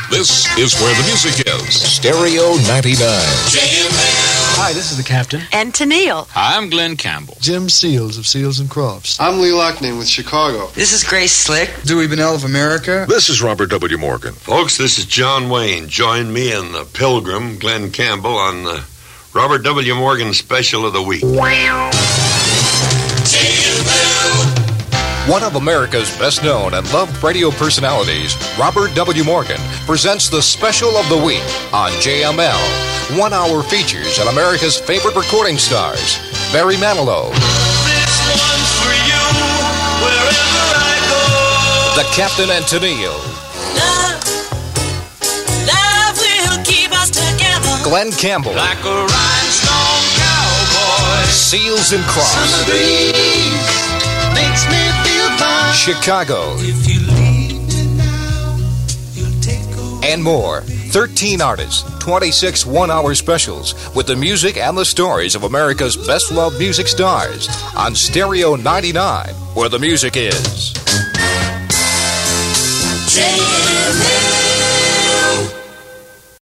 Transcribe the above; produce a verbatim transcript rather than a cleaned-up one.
This is where the music is. Stereo ninety-nine. J M L. Hi, this is the captain. And Tennille. Hi, I'm Glenn Campbell. Jim Seals of Seals and Crofts. I'm Lee Loughnane with Chicago. This is Grace Slick. Dewey Bunnell of America. This is Robert W. Morgan. Folks, this is John Wayne. Join me and the Pilgrim, Glenn Campbell, on the Robert W. Morgan Special of the Week. One of America's best-known and loved radio personalities, Robert W. Morgan, presents the Special of the Week on J M L. One-hour features on America's favorite recording stars, Barry Manilow, This one's for you, wherever I go. the Captain and Tennille, Love, love will keep us together. Glenn Campbell, Like a rhinestone cowboy. Seals and Crofts, Summer breeze makes me feel fine. Chicago, If you leave me now, you'll take away. and more. thirteen artists, twenty-six one-hour specials with the music and the stories of America's best-loved music stars on Stereo ninety-nine, where the music is. J M L.